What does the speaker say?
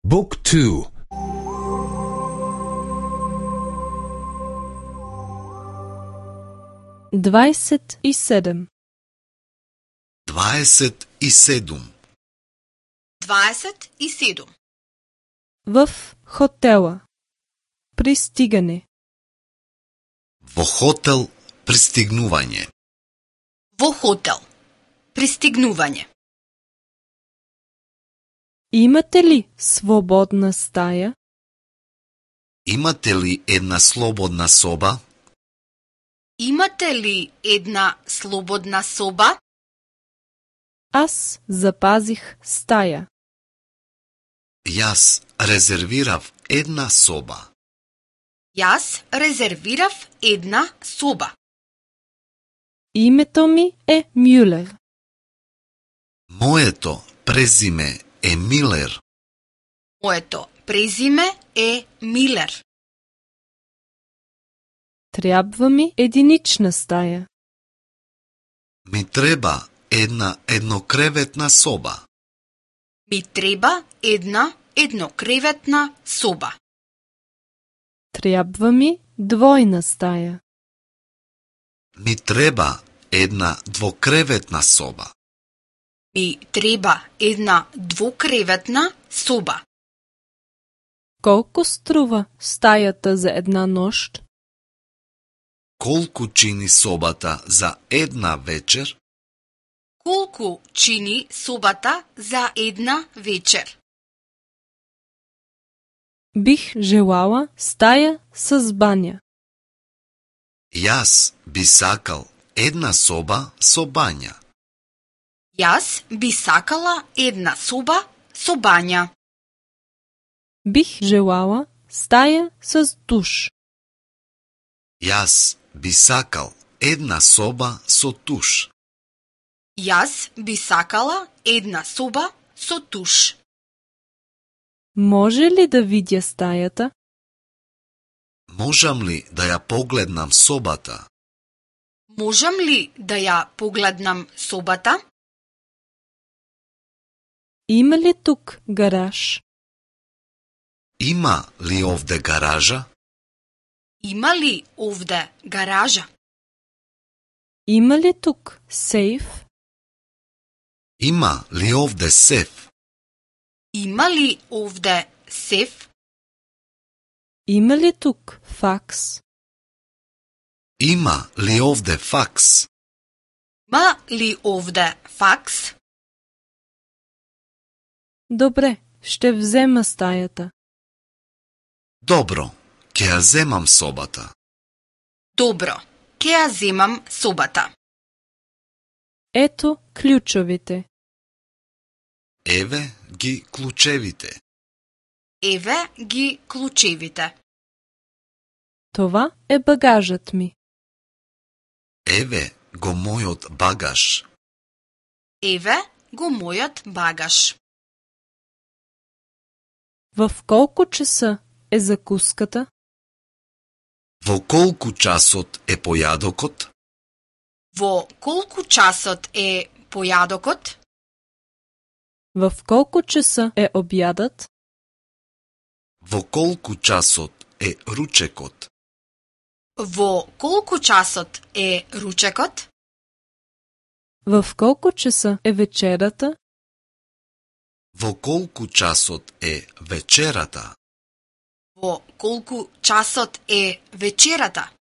بوك تو. 27. 27. 27. В хотела. Пристигане. Во хотел пристигнување. Во хотел. Пристигнување. Имате ли свободна стая? Имате ли една слободна соба? Имате ли една слободна соба? Аз запазих стая. Јас резервирав една соба. Јас резервирав една соба. Името ми е Мюлер. Моето презиме е Милер. Моето презиме е Милер. Трябва ми единична стая. Ми треба една еднокреветна соба. Ми треба една еднокреветна соба. Трябва ми двойна стая. Ми треба една двокреветна соба. Ми треба една двукреветна соба. Колко струва стаята за една нощ? Колку чини собата за една вечер? Колку чини собата за една вечер? Бих желала стая с баня. Јас би сакал една соба со бања. Јас би сакала една соба со бања. Бих желала стая с душ. Јас би сакал една соба со туш. Јас би сакала една соба со туш. Може ли да видя стаята? Можам ли да ја погледнам собата? Можам ли да ја погледнам собата? Има ли тук гараж? Има ли овде гаража? Има ли овде гаража? Има ли тук сейф? Има ли овде сеф? Има ли овде сеф? Има ли тук факс? Има ли овде факс? Има ли овде факс? Добре, ще взема стаята. Добро, ќе ја земам собата. Добро, ќе ја земам собата. Ето ключовите. Еве ги клучевите. Еве ги клучевите. Това е багажът ми. Еве го мојот багаж. Еве го мојот багаж. В колко часа е закуската? Во колку часот е појадокот? Во колку часот е појадокот? В колко часа е обядът? Во колку часот е ручекот? Во колку часот е ручекот? В колко часа е вечерата? Во колку часот е вечерата? Во колку часот е вечерата?